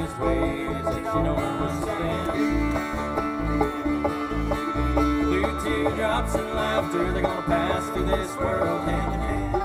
his ways if you don't understand. Blue teardrops and laughter, they're gonna pass through this world hand in hand.